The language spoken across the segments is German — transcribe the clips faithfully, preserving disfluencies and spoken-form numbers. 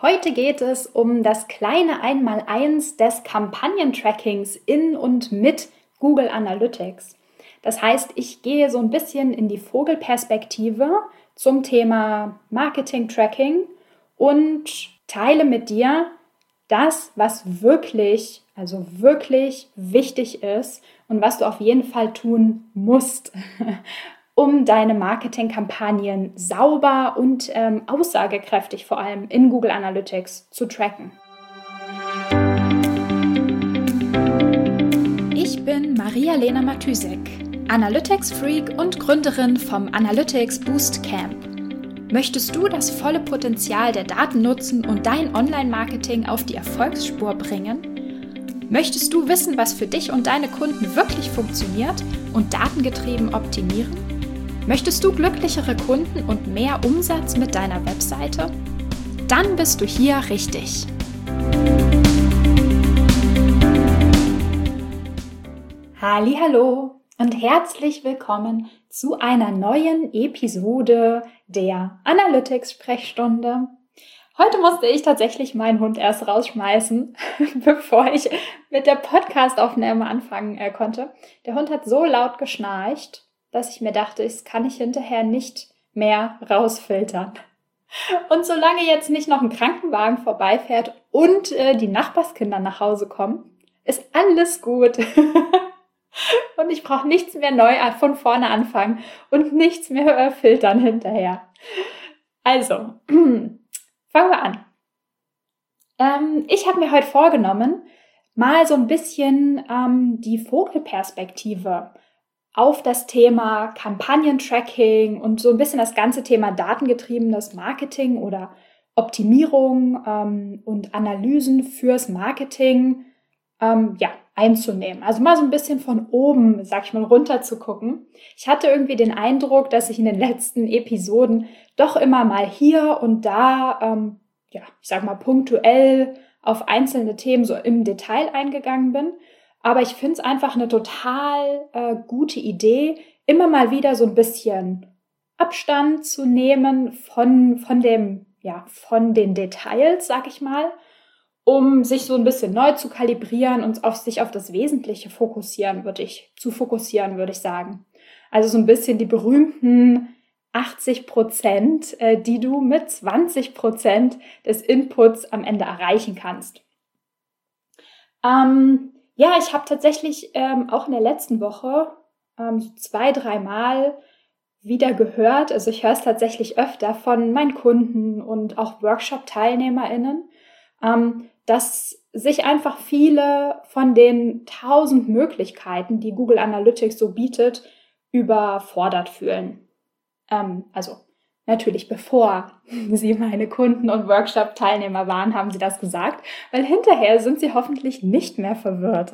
Heute geht es um das kleine Einmaleins des Kampagnentrackings in und mit Google Analytics. Das heißt, ich gehe so ein bisschen in die Vogelperspektive zum Thema Marketing-Tracking und teile mit dir das, was wirklich, also wirklich wichtig ist und was du auf jeden Fall tun musst, um deine Marketingkampagnen sauber und ähm, aussagekräftig vor allem in Google Analytics zu tracken. Ich bin Maria-Lena Matysek, Analytics-Freak und Gründerin vom Analytics Boost Camp. Möchtest du das volle Potenzial der Daten nutzen und dein Online-Marketing auf die Erfolgsspur bringen? Möchtest du wissen, was für dich und deine Kunden wirklich funktioniert und datengetrieben optimieren? Möchtest du glücklichere Kunden und mehr Umsatz mit deiner Webseite? Dann bist du hier richtig. Hallihallo und herzlich willkommen zu einer neuen Episode der Analytics-Sprechstunde. Heute musste ich tatsächlich meinen Hund erst rausschmeißen, bevor ich mit der Podcast-Aufnahme anfangen äh, konnte. Der Hund hat so laut geschnarcht, dass ich mir dachte, das kann ich hinterher nicht mehr rausfiltern. Und solange jetzt nicht noch ein Krankenwagen vorbeifährt und äh, die Nachbarskinder nach Hause kommen, ist alles gut. Und ich brauche nichts mehr neu von vorne anfangen und nichts mehr äh, filtern hinterher. Also, fangen wir an. Ähm, ich habe mir heute vorgenommen, mal so ein bisschen ähm, die Vogelperspektive auf das Thema Kampagnentracking und so ein bisschen das ganze Thema datengetriebenes Marketing oder Optimierung ähm, und Analysen fürs Marketing ähm, ja, einzunehmen. Also mal so ein bisschen von oben, sag ich mal, runter zu gucken. Ich hatte irgendwie den Eindruck, dass ich in den letzten Episoden doch immer mal hier und da, ähm, ja, ich sag mal, punktuell auf einzelne Themen so im Detail eingegangen bin. Aber ich finde es einfach eine total äh, gute Idee, immer mal wieder so ein bisschen Abstand zu nehmen von, von, dem, ja, von den Details, sag ich mal, um sich so ein bisschen neu zu kalibrieren und auf sich auf das Wesentliche fokussieren, würde ich, zu fokussieren, würde ich sagen. Also so ein bisschen die berühmten achtzig Prozent, äh, die du mit zwanzig Prozent des Inputs am Ende erreichen kannst. Ähm, Ja, ich habe tatsächlich ähm, auch in der letzten Woche ähm, so zwei, dreimal wieder gehört, also ich höre es tatsächlich öfter von meinen Kunden und auch Workshop-TeilnehmerInnen, ähm, dass sich einfach viele von den tausend Möglichkeiten, die Google Analytics so bietet, überfordert fühlen. Ähm, also natürlich, bevor Sie meine Kunden und Workshop-Teilnehmer waren, haben Sie das gesagt, weil hinterher sind Sie hoffentlich nicht mehr verwirrt.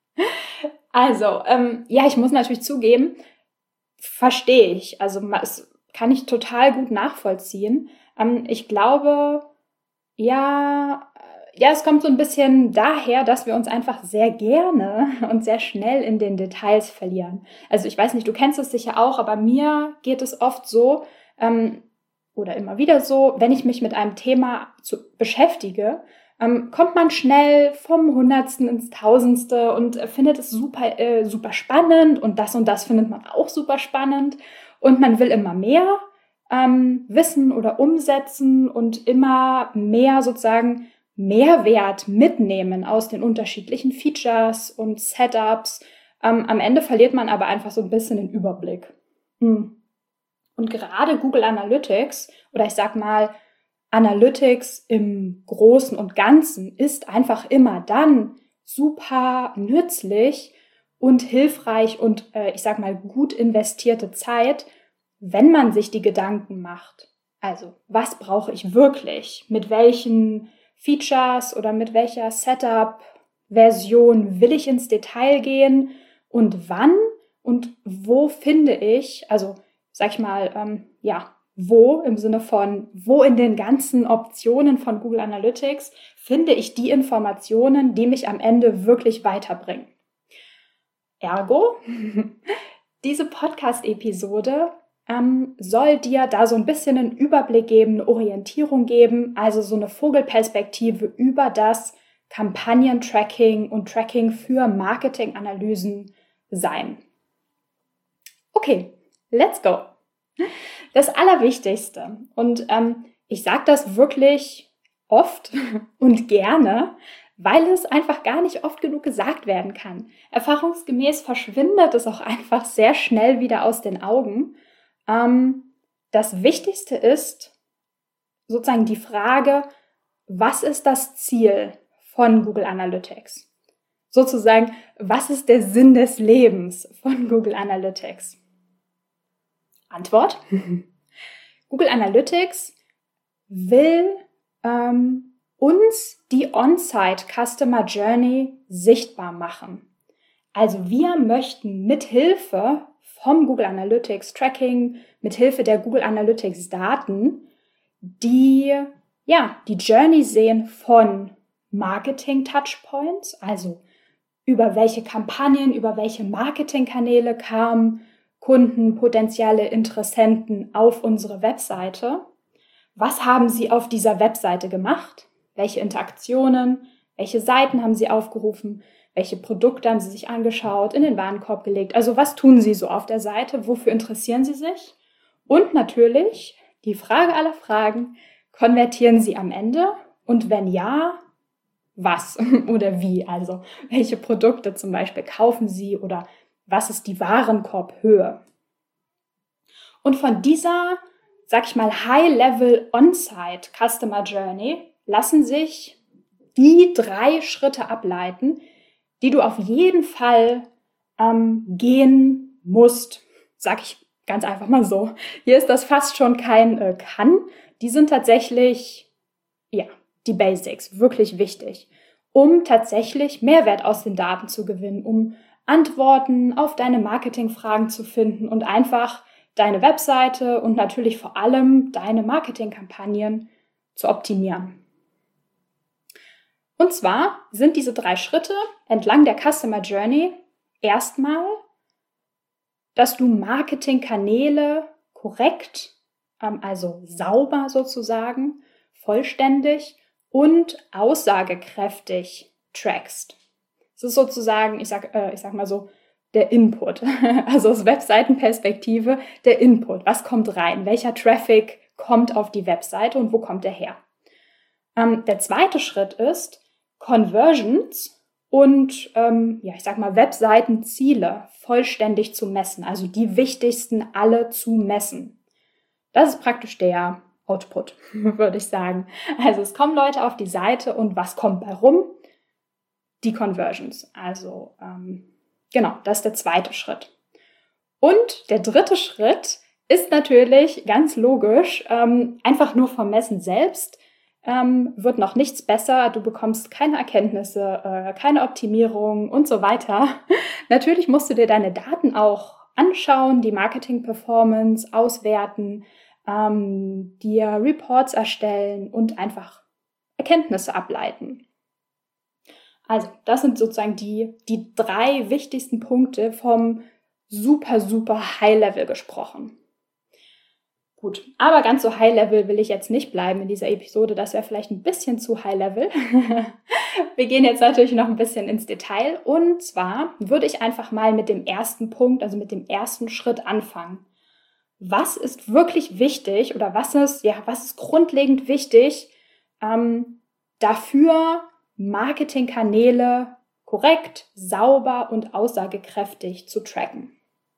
Also, ähm, ja, ich muss natürlich zugeben, verstehe ich. Also, das kann ich total gut nachvollziehen. Ähm, ich glaube, ja, ja, es kommt so ein bisschen daher, dass wir uns einfach sehr gerne und sehr schnell in den Details verlieren. Also, ich weiß nicht, du kennst es sicher auch, aber mir geht es oft so, Ähm, oder immer wieder so, wenn ich mich mit einem Thema zu, beschäftige, ähm, kommt man schnell vom Hundertsten ins Tausendste und äh, findet es super, äh, super spannend und das und das findet man auch super spannend und man will immer mehr ähm, wissen oder umsetzen und immer mehr sozusagen Mehrwert mitnehmen aus den unterschiedlichen Features und Setups. Ähm, am Ende verliert man aber einfach so ein bisschen den Überblick. Hm. Und gerade Google Analytics oder ich sag mal Analytics im Großen und Ganzen ist einfach immer dann super nützlich und hilfreich und äh, ich sag mal gut investierte Zeit, wenn man sich die Gedanken macht. Also, was brauche ich wirklich? Mit welchen Features oder mit welcher Setup-Version will ich ins Detail gehen und wann und wo finde ich, also sag ich mal, ähm, ja, wo im Sinne von, wo in den ganzen Optionen von Google Analytics finde ich die Informationen, die mich am Ende wirklich weiterbringen. Ergo, diese Podcast-Episode ähm, soll dir da so ein bisschen einen Überblick geben, eine Orientierung geben, also so eine Vogelperspektive über das Kampagnen-Tracking und Tracking für Marketinganalysen sein. Okay, let's go. Das Allerwichtigste, und ähm, ich sage das wirklich oft und gerne, weil es einfach gar nicht oft genug gesagt werden kann. Erfahrungsgemäß verschwindet es auch einfach sehr schnell wieder aus den Augen. Ähm, das Wichtigste ist sozusagen die Frage, was ist das Ziel von Google Analytics? Sozusagen, was ist der Sinn des Lebens von Google Analytics? Antwort: Google Analytics will ähm, uns die On-Site Customer Journey sichtbar machen. Also wir möchten mithilfe vom Google Analytics Tracking, mithilfe der Google Analytics Daten, die, ja, die Journey sehen von Marketing Touchpoints, also über welche Kampagnen, über welche Marketingkanäle kamen Kunden, potenzielle Interessenten auf unsere Webseite. Was haben sie auf dieser Webseite gemacht? Welche Interaktionen, welche Seiten haben sie aufgerufen? Welche Produkte haben sie sich angeschaut, in den Warenkorb gelegt? Also was tun sie so auf der Seite? Wofür interessieren sie sich? Und natürlich die Frage aller Fragen, konvertieren sie am Ende? Und wenn ja, was oder wie? Also welche Produkte zum Beispiel kaufen sie oder was ist die Warenkorbhöhe? Und von dieser, sag ich mal, High-Level On-Site Customer Journey lassen sich die drei Schritte ableiten, die du auf jeden Fall ähm, gehen musst. Sag ich ganz einfach mal so. Hier ist das fast schon kein äh, Kann. Die sind tatsächlich, ja, die Basics, wirklich wichtig, um tatsächlich Mehrwert aus den Daten zu gewinnen, um Antworten auf deine Marketingfragen zu finden und einfach deine Webseite und natürlich vor allem deine Marketingkampagnen zu optimieren. Und zwar sind diese drei Schritte entlang der Customer Journey erstmal, dass du Marketingkanäle korrekt, also sauber sozusagen, vollständig und aussagekräftig trackst. Das ist sozusagen, ich sag, äh, ich sag mal so, der Input, also aus Webseitenperspektive der Input. Was kommt rein? Welcher Traffic kommt auf die Webseite und wo kommt er her? Ähm, der zweite Schritt ist, Conversions und, ähm, ja, ich sag mal, Webseitenziele vollständig zu messen, also die wichtigsten alle zu messen. Das ist praktisch der Output, würde ich sagen. Also es kommen Leute auf die Seite und was kommt bei rum? Die Conversions. Also ähm, genau, das ist der zweite Schritt. Und der dritte Schritt ist natürlich ganz logisch, ähm, einfach nur vom Messen selbst ähm, wird noch nichts besser. Du bekommst keine Erkenntnisse, äh, keine Optimierung und so weiter. Natürlich musst du dir deine Daten auch anschauen, die Marketing-Performance auswerten, ähm, dir Reports erstellen und einfach Erkenntnisse ableiten. Also, das sind sozusagen die, die drei wichtigsten Punkte vom super, super High-Level gesprochen. Gut, aber ganz so High-Level will ich jetzt nicht bleiben in dieser Episode. Das wäre vielleicht ein bisschen zu High-Level. Wir gehen jetzt natürlich noch ein bisschen ins Detail. Und zwar würde ich einfach mal mit dem ersten Punkt, also mit dem ersten Schritt anfangen. Was ist wirklich wichtig oder was ist, ja, was ist grundlegend wichtig ähm, dafür, Marketingkanäle korrekt, sauber und aussagekräftig zu tracken?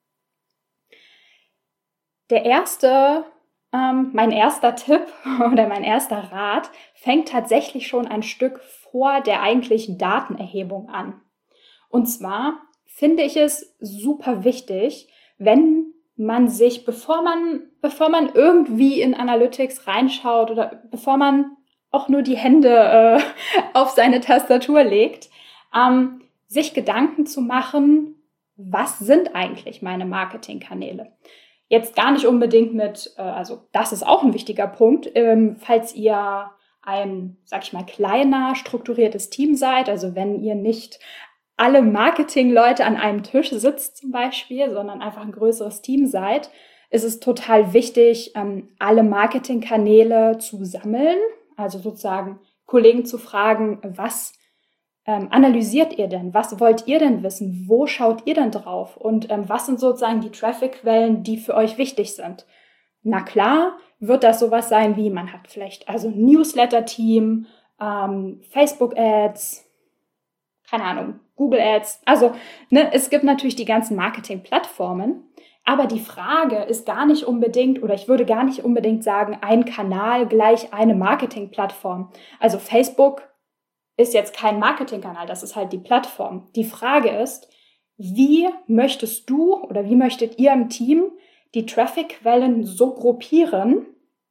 Der erste, ähm, mein erster Tipp oder mein erster Rat fängt tatsächlich schon ein Stück vor der eigentlichen Datenerhebung an. Und zwar finde ich es super wichtig, wenn man sich, bevor man, bevor man irgendwie in Analytics reinschaut oder bevor man auch nur die Hände äh, auf seine Tastatur legt, ähm, sich Gedanken zu machen, was sind eigentlich meine Marketingkanäle? Jetzt gar nicht unbedingt mit, äh, also das ist auch ein wichtiger Punkt, ähm, falls ihr ein, sag ich mal, kleiner, strukturiertes Team seid, also wenn ihr nicht alle Marketingleute an einem Tisch sitzt zum Beispiel, sondern einfach ein größeres Team seid, ist es total wichtig, ähm, alle Marketingkanäle zu sammeln, also sozusagen Kollegen zu fragen, was ähm, analysiert ihr denn? Was wollt ihr denn wissen? Wo schaut ihr denn drauf? Und ähm, was sind sozusagen die Traffic-Quellen, die für euch wichtig sind? Na klar, wird das sowas sein wie, man hat vielleicht also ein Newsletter-Team, ähm, Facebook-Ads, keine Ahnung, Google-Ads. Also ne, es gibt natürlich die ganzen Marketing-Plattformen, aber die Frage ist gar nicht unbedingt, oder ich würde gar nicht unbedingt sagen, ein Kanal gleich eine Marketing-Plattform. Also Facebook ist jetzt kein Marketingkanal, das ist halt die Plattform. Die Frage ist, wie möchtest du oder wie möchtet ihr im Team die Traffic-Quellen so gruppieren,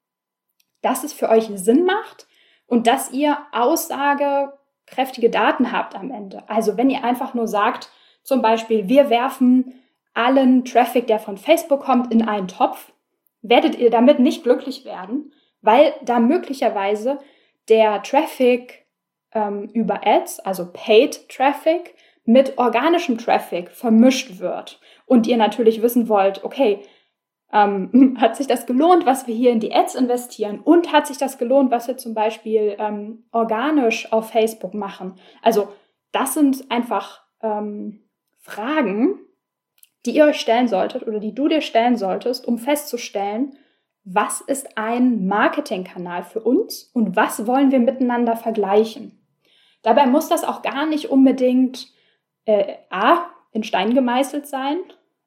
dass es für euch Sinn macht und dass ihr aussagekräftige Daten habt am Ende. Also wenn ihr einfach nur sagt, zum Beispiel, wir werfen allen Traffic, der von Facebook kommt, in einen Topf, werdet ihr damit nicht glücklich werden, weil da möglicherweise der Traffic ähm, über Ads, also Paid Traffic, mit organischem Traffic vermischt wird. Und ihr natürlich wissen wollt, okay, ähm, hat sich das gelohnt, was wir hier in die Ads investieren? Und hat sich das gelohnt, was wir zum Beispiel ähm, organisch auf Facebook machen? Also das sind einfach ähm, Fragen, die ihr euch stellen solltet oder die du dir stellen solltest, um festzustellen, was ist ein Marketingkanal für uns und was wollen wir miteinander vergleichen. Dabei muss das auch gar nicht unbedingt äh, A, in Stein gemeißelt sein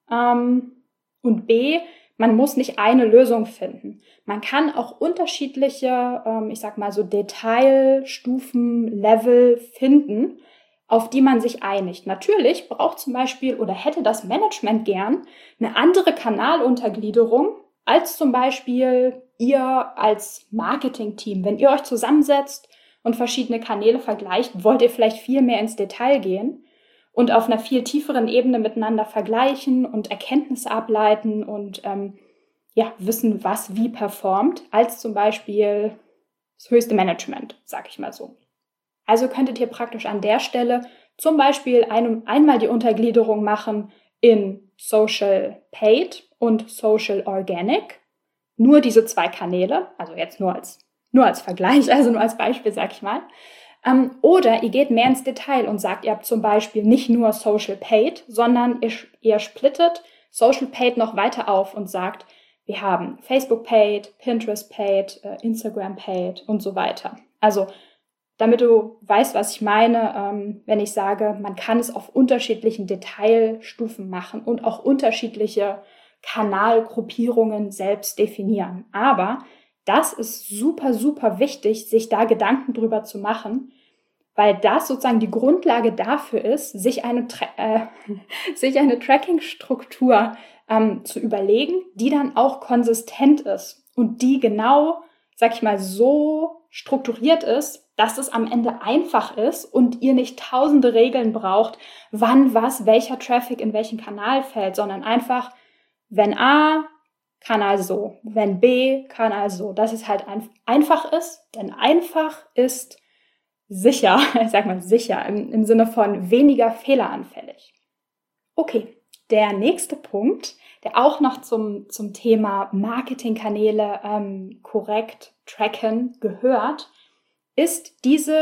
ähm, und B, man muss nicht eine Lösung finden. Man kann auch unterschiedliche, ähm, ich sag mal so Detailstufen, Level finden, auf die man sich einigt. Natürlich braucht zum Beispiel oder hätte das Management gern eine andere Kanaluntergliederung als zum Beispiel ihr als Marketing-Team. Wenn ihr euch zusammensetzt und verschiedene Kanäle vergleicht, wollt ihr vielleicht viel mehr ins Detail gehen und auf einer viel tieferen Ebene miteinander vergleichen und Erkenntnisse ableiten und ähm, ja, wissen, was wie performt, als zum Beispiel das höchste Management, sag ich mal so. Also könntet ihr praktisch an der Stelle zum Beispiel ein, einmal die Untergliederung machen in Social Paid und Social Organic. Nur diese zwei Kanäle, also jetzt nur als, nur als Vergleich, also nur als Beispiel, sag ich mal. Ähm, oder ihr geht mehr ins Detail und sagt, ihr habt zum Beispiel nicht nur Social Paid, sondern ihr, ihr splittet Social Paid noch weiter auf und sagt, wir haben Facebook Paid, Pinterest Paid, äh, Instagram Paid und so weiter. Also damit du weißt, was ich meine, ähm, wenn ich sage, man kann es auf unterschiedlichen Detailstufen machen und auch unterschiedliche Kanalgruppierungen selbst definieren. Aber das ist super, super wichtig, sich da Gedanken drüber zu machen, weil das sozusagen die Grundlage dafür ist, sich eine, Tra- äh, sich eine Tracking-Struktur ähm, zu überlegen, die dann auch konsistent ist und die genau, sag ich mal, so strukturiert ist, dass es am Ende einfach ist und ihr nicht tausende Regeln braucht, wann was, welcher Traffic in welchen Kanal fällt, sondern einfach, wenn A, Kanal so, wenn B, Kanal so, dass es halt ein, einfach ist, denn einfach ist sicher, ich sag mal sicher, im, im Sinne von weniger fehleranfällig. Okay, der nächste Punkt, der auch noch zum, zum Thema Marketingkanäle ähm, korrekt tracken gehört, ist diese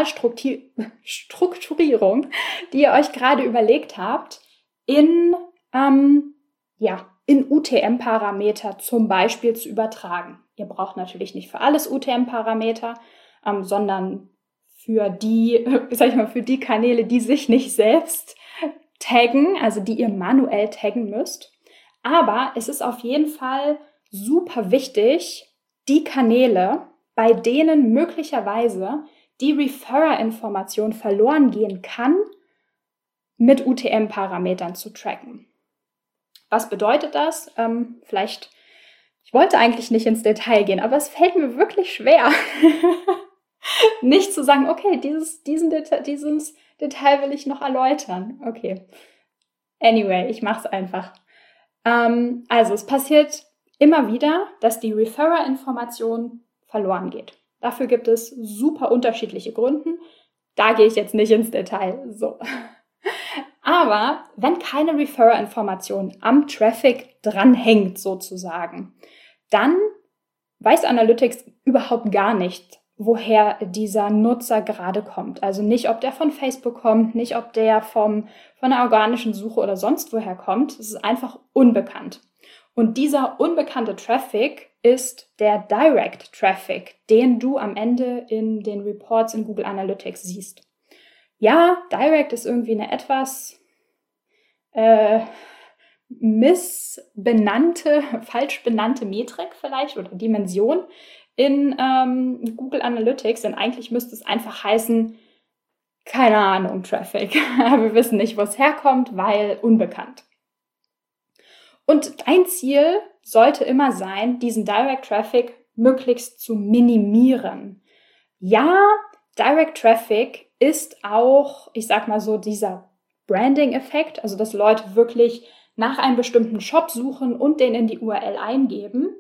Kanalstrukturierung, die ihr euch gerade überlegt habt, in, ähm, ja, in U T M-Parameter zum Beispiel zu übertragen. Ihr braucht natürlich nicht für alles U T M-Parameter, ähm, sondern für die, sag ich mal, für die Kanäle, die sich nicht selbst taggen, also die ihr manuell taggen müsst. Aber es ist auf jeden Fall super wichtig, die Kanäle, bei denen möglicherweise die Referrer-Information verloren gehen kann, mit U T M-Parametern zu tracken. Was bedeutet das? Ähm, vielleicht, ich wollte eigentlich nicht ins Detail gehen, aber es fällt mir wirklich schwer, nicht zu sagen, okay, dieses, diesen Deta- dieses Detail will ich noch erläutern. Okay. Anyway, ich mache es einfach. Ähm, also es passiert immer wieder, dass die Referrer-Information verloren geht. Dafür gibt es super unterschiedliche Gründe. Da gehe ich jetzt nicht ins Detail. So. Aber wenn keine Referrer-Information am Traffic dranhängt sozusagen, dann weiß Analytics überhaupt gar nicht, woher dieser Nutzer gerade kommt. Also nicht, ob der von Facebook kommt, nicht, ob der vom, von einer organischen Suche oder sonst woher kommt. Es ist einfach unbekannt. Und dieser unbekannte Traffic ist der Direct Traffic, den du am Ende in den Reports in Google Analytics siehst. Ja, Direct ist irgendwie eine etwas äh, missbenannte, falsch benannte Metrik vielleicht oder Dimension in ähm, Google Analytics, denn eigentlich müsste es einfach heißen, keine Ahnung, Traffic. Wir wissen nicht, wo es herkommt, weil unbekannt. Und dein Ziel sollte immer sein, diesen Direct Traffic möglichst zu minimieren. Ja, Direct Traffic ist auch, ich sag mal so, dieser Branding-Effekt, also dass Leute wirklich nach einem bestimmten Shop suchen und den in die U R L eingeben,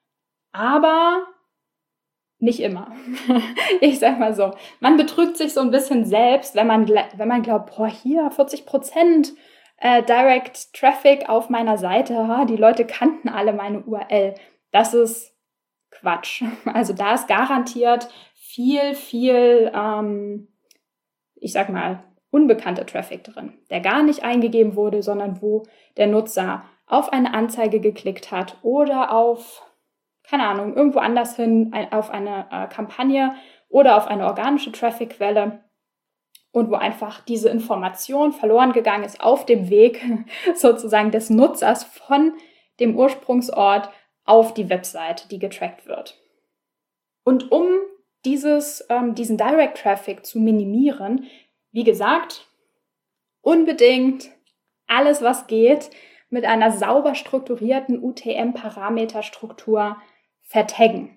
aber nicht immer. Ich sag mal so, man betrügt sich so ein bisschen selbst, wenn man, wenn man glaubt, boah, hier vierzig Prozent äh, Direct Traffic auf meiner Seite, ha, die Leute kannten alle meine U R L. Das ist Quatsch. Also da ist garantiert viel, viel, ähm, ich sag mal, unbekannter Traffic drin, der gar nicht eingegeben wurde, sondern wo der Nutzer auf eine Anzeige geklickt hat oder auf, keine Ahnung, irgendwo anders hin, ein, auf eine äh, Kampagne oder auf eine organische Traffic-Quelle und wo einfach diese Information verloren gegangen ist auf dem Weg sozusagen des Nutzers von dem Ursprungsort auf die Webseite, die getrackt wird. Und um dieses, ähm, diesen Direct Traffic zu minimieren, wie gesagt, unbedingt alles, was geht, mit einer sauber strukturierten U T M-Parameterstruktur vertaggen.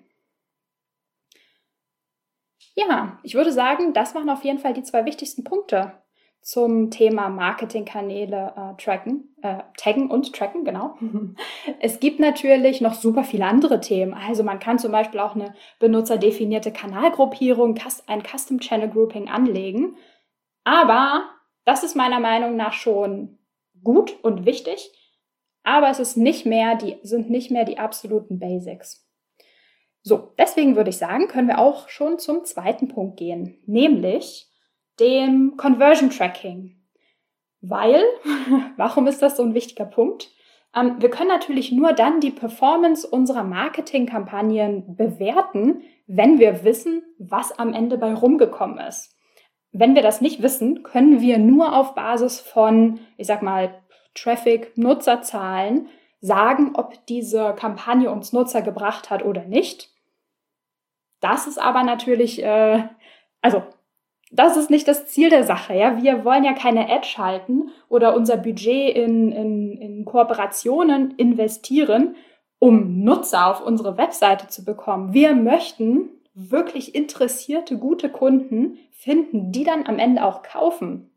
Ja, ich würde sagen, das waren auf jeden Fall die zwei wichtigsten Punkte zum Thema Marketingkanäle äh, tracken, äh, taggen und tracken, genau. Es gibt natürlich noch super viele andere Themen. Also man kann zum Beispiel auch eine benutzerdefinierte Kanalgruppierung, ein Custom Channel Grouping anlegen. Aber das ist meiner Meinung nach schon gut und wichtig, aber es ist nicht mehr die, sind nicht mehr die absoluten Basics. So, deswegen würde ich sagen, können wir auch schon zum zweiten Punkt gehen, nämlich dem Conversion Tracking. Weil, warum ist das so ein wichtiger Punkt? Ähm, wir können natürlich nur dann die Performance unserer Marketingkampagnen bewerten, wenn wir wissen, was am Ende bei rumgekommen ist. Wenn wir das nicht wissen, können wir nur auf Basis von, ich sag mal, Traffic, Nutzerzahlen sagen, ob diese Kampagne uns Nutzer gebracht hat oder nicht. Das ist aber natürlich, äh, also das ist nicht das Ziel der Sache. Ja? Wir wollen ja keine Ad schalten oder unser Budget in, in, in Kooperationen investieren, um Nutzer auf unsere Webseite zu bekommen. Wir möchten wirklich interessierte, gute Kunden finden, die dann am Ende auch kaufen.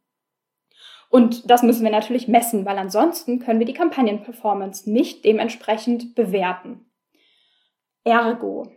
Und das müssen wir natürlich messen, weil ansonsten können wir die Kampagnenperformance nicht dementsprechend bewerten. Ergo,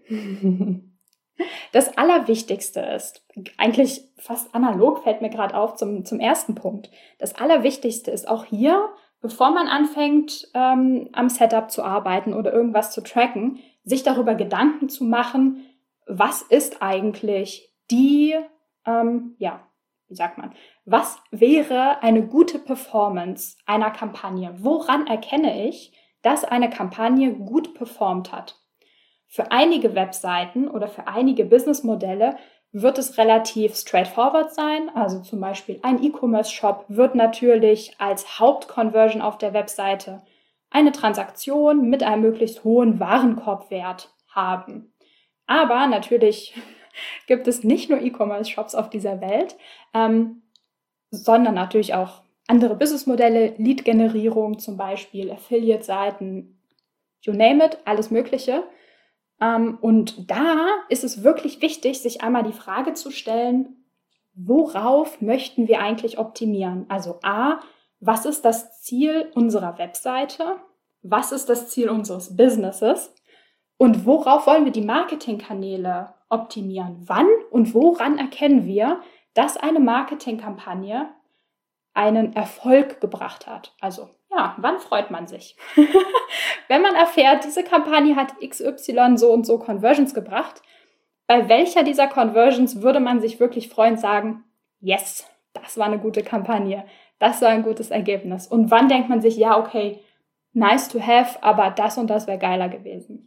das Allerwichtigste ist, eigentlich fast analog fällt mir gerade auf zum, zum ersten Punkt, das Allerwichtigste ist auch hier, bevor man anfängt, ähm, am Setup zu arbeiten oder irgendwas zu tracken, sich darüber Gedanken zu machen, was ist eigentlich die, ähm, ja, wie sagt man, was wäre eine gute Performance einer Kampagne? Woran erkenne ich, dass eine Kampagne gut performt hat? Für einige Webseiten oder für einige Businessmodelle wird es relativ straightforward sein. Also zum Beispiel ein E-Commerce-Shop wird natürlich als Hauptconversion auf der Webseite eine Transaktion mit einem möglichst hohen Warenkorbwert haben. Aber natürlich gibt es nicht nur E-Commerce-Shops auf dieser Welt, ähm, sondern natürlich auch andere Businessmodelle, Lead-Generierung zum Beispiel, Affiliate-Seiten, you name it, alles Mögliche. Ähm, und da ist es wirklich wichtig, sich einmal die Frage zu stellen, worauf möchten wir eigentlich optimieren? Also A, was ist das Ziel unserer Webseite? Was ist das Ziel unseres Businesses? Und worauf wollen wir die Marketingkanäle optimieren? Wann und woran erkennen wir, dass eine Marketingkampagne einen Erfolg gebracht hat. Also ja, wann freut man sich? Wenn man erfährt, diese Kampagne hat X Y so und so Conversions gebracht, bei welcher dieser Conversions würde man sich wirklich freuen und sagen, yes, das war eine gute Kampagne, das war ein gutes Ergebnis. Und wann denkt man sich, ja, okay, nice to have, aber das und das wäre geiler gewesen.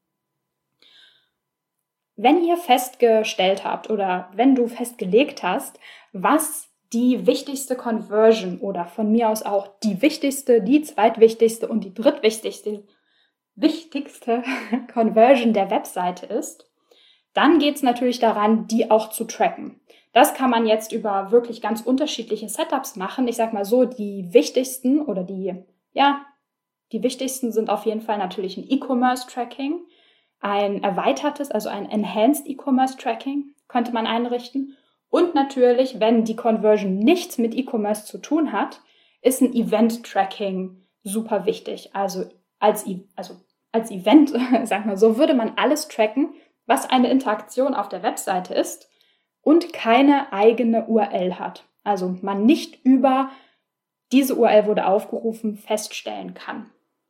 Wenn ihr festgestellt habt oder wenn du festgelegt hast, was die wichtigste Conversion oder von mir aus auch die wichtigste, die zweitwichtigste und die drittwichtigste wichtigste Conversion der Webseite ist, dann geht es natürlich daran, die auch zu tracken. Das kann man jetzt über wirklich ganz unterschiedliche Setups machen. Ich sag mal so, die wichtigsten oder die, ja, die wichtigsten sind auf jeden Fall natürlich ein E-Commerce-Tracking, ein erweitertes, also ein Enhanced E-Commerce-Tracking könnte man einrichten. Und natürlich, wenn die Conversion nichts mit E-Commerce zu tun hat, ist ein Event-Tracking super wichtig. Also als, also als Event, sag mal so, würde man alles tracken, was eine Interaktion auf der Webseite ist und keine eigene U R L hat. Also man nicht über diese U R L wurde aufgerufen feststellen kann.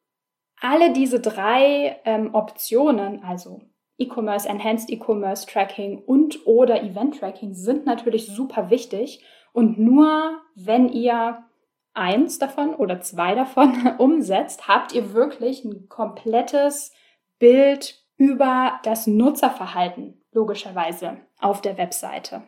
Alle diese drei ähm, Optionen, also E-Commerce, Enhanced E-Commerce Tracking und oder Event Tracking sind natürlich super wichtig und nur wenn ihr eins davon oder zwei davon umsetzt, habt ihr wirklich ein komplettes Bild über das Nutzerverhalten, logischerweise, auf der Webseite.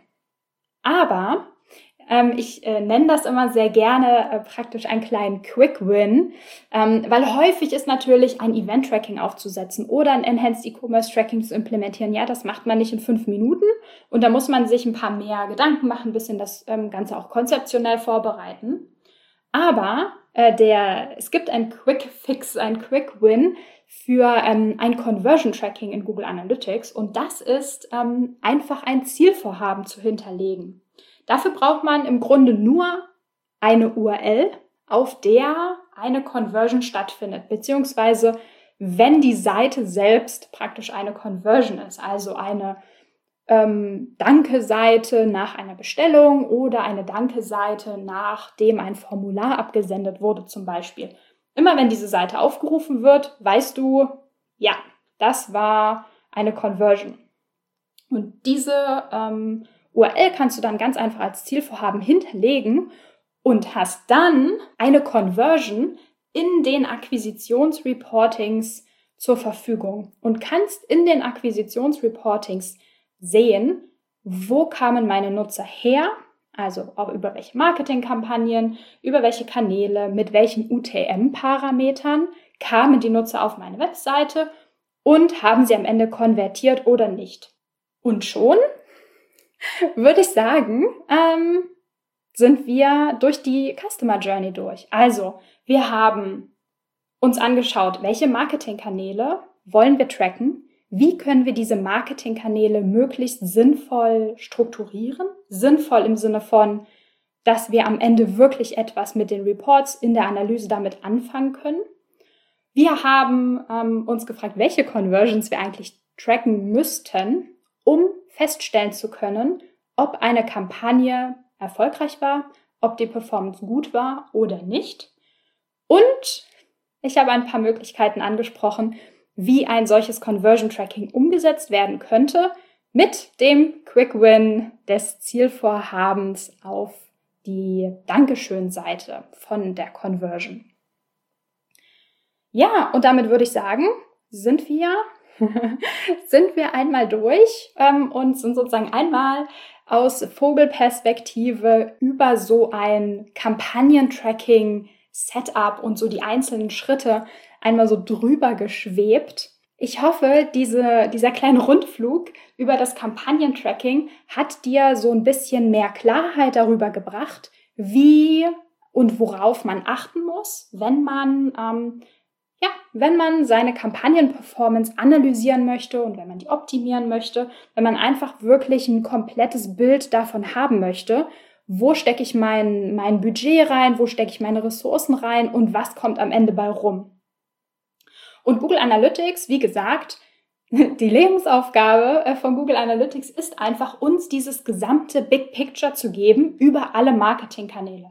Aber ähm, ich äh, nenne das immer sehr gerne äh, praktisch einen kleinen Quick-Win, ähm, weil häufig ist natürlich ein Event-Tracking aufzusetzen oder ein Enhanced E-Commerce-Tracking zu implementieren. Ja, das macht man nicht in fünf Minuten und da muss man sich ein paar mehr Gedanken machen, ein bisschen das ähm, Ganze auch konzeptionell vorbereiten. Aber äh, der, es gibt einen Quick-Fix, einen Quick-Win für ähm, ein Conversion-Tracking in Google Analytics und das ist ähm, einfach ein Zielvorhaben zu hinterlegen. Dafür braucht man im Grunde nur eine U R L, auf der eine Conversion stattfindet, beziehungsweise wenn die Seite selbst praktisch eine Conversion ist, also eine ähm, Danke-Seite nach einer Bestellung oder eine Danke-Seite, nachdem ein Formular abgesendet wurde zum Beispiel. Immer wenn diese Seite aufgerufen wird, weißt du, ja, das war eine Conversion. Und diese ähm, U R L kannst du dann ganz einfach als Zielvorhaben hinterlegen und hast dann eine Conversion in den Akquisitionsreportings zur Verfügung und kannst in den Akquisitionsreportings sehen, wo kamen meine Nutzer her, also auch über welche Marketingkampagnen, über welche Kanäle, mit welchen U T M-Parametern kamen die Nutzer auf meine Webseite und haben sie am Ende konvertiert oder nicht. Und schon würde ich sagen, ähm, sind wir durch die Customer Journey durch. Also, wir haben uns angeschaut, welche Marketingkanäle wollen wir tracken, wie können wir diese Marketingkanäle möglichst sinnvoll strukturieren, sinnvoll im Sinne von, dass wir am Ende wirklich etwas mit den Reports in der Analyse damit anfangen können. Wir haben ähm, uns gefragt, welche Conversions wir eigentlich tracken müssten, um feststellen zu können, ob eine Kampagne erfolgreich war, ob die Performance gut war oder nicht. Und ich habe ein paar Möglichkeiten angesprochen, wie ein solches Conversion Tracking umgesetzt werden könnte mit dem Quick Win des Zielvorhabens auf die Dankeschön-Seite von der Conversion. Ja, und damit würde ich sagen, sind wir sind wir einmal durch ähm, und sind sozusagen einmal aus Vogelperspektive über so ein Kampagnen-Tracking-Setup und so die einzelnen Schritte einmal so drüber geschwebt. Ich hoffe, diese, dieser kleine Rundflug über das Kampagnen-Tracking hat dir so ein bisschen mehr Klarheit darüber gebracht, wie und worauf man achten muss, wenn man ähm, Ja, wenn man seine Kampagnenperformance analysieren möchte und wenn man die optimieren möchte, wenn man einfach wirklich ein komplettes Bild davon haben möchte, wo stecke ich mein, mein Budget rein, wo stecke ich meine Ressourcen rein und was kommt am Ende bei rum. Und Google Analytics, wie gesagt, die Lebensaufgabe von Google Analytics ist einfach, uns dieses gesamte Big Picture zu geben über alle Marketingkanäle.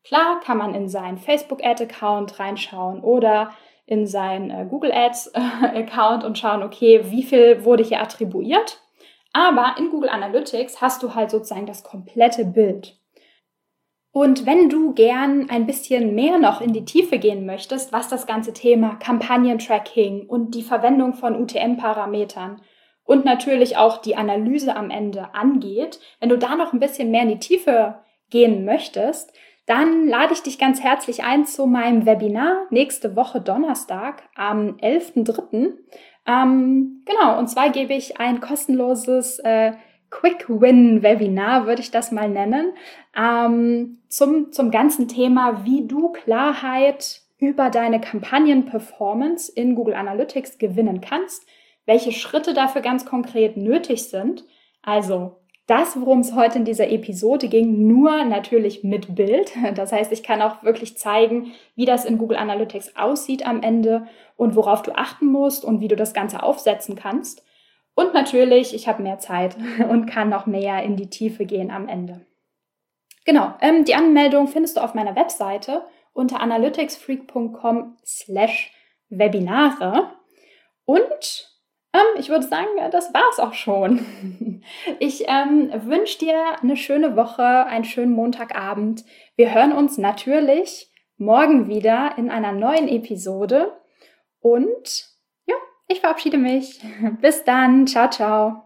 Klar kann man in seinen Facebook-Ad-Account reinschauen oder in seinen äh, Google Ads-Account und schauen, okay, wie viel wurde hier attribuiert. Aber in Google Analytics hast du halt sozusagen das komplette Bild. Und wenn du gern ein bisschen mehr noch in die Tiefe gehen möchtest, was das ganze Thema Kampagnentracking und die Verwendung von U T M-Parametern und natürlich auch die Analyse am Ende angeht, wenn du da noch ein bisschen mehr in die Tiefe gehen möchtest, dann lade ich dich ganz herzlich ein zu meinem Webinar nächste Woche Donnerstag am elften dritten Ähm, genau, und zwar gebe ich ein kostenloses äh, Quick-Win-Webinar, würde ich das mal nennen, ähm, zum, zum ganzen Thema, wie du Klarheit über deine Kampagnen-Performance in Google Analytics gewinnen kannst, welche Schritte dafür ganz konkret nötig sind. Also das, worum es heute in dieser Episode ging, nur natürlich mit Bild. Das heißt, ich kann auch wirklich zeigen, wie das in Google Analytics aussieht am Ende und worauf du achten musst und wie du das Ganze aufsetzen kannst. Und natürlich, ich habe mehr Zeit und kann noch mehr in die Tiefe gehen am Ende. Genau, ähm, die Anmeldung findest du auf meiner Webseite unter analyticsfreak.com slash Webinare. Und ähm, ich würde sagen, das war's auch schon. Ich ähm, wünsche dir eine schöne Woche, einen schönen Montagabend. Wir hören uns natürlich morgen wieder in einer neuen Episode. Und ja, ich verabschiede mich. Bis dann. Ciao, ciao.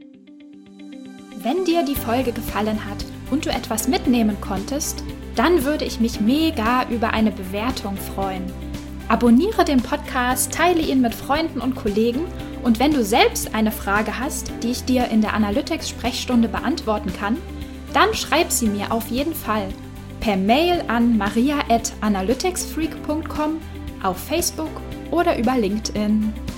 Wenn dir die Folge gefallen hat und du etwas mitnehmen konntest, dann würde ich mich mega über eine Bewertung freuen. Abonniere den Podcast, teile ihn mit Freunden und Kollegen und wenn du selbst eine Frage hast, die ich dir in der Analytics-Sprechstunde beantworten kann, dann schreib sie mir auf jeden Fall per Mail an maria at analyticsfreak punkt com, auf Facebook oder über LinkedIn.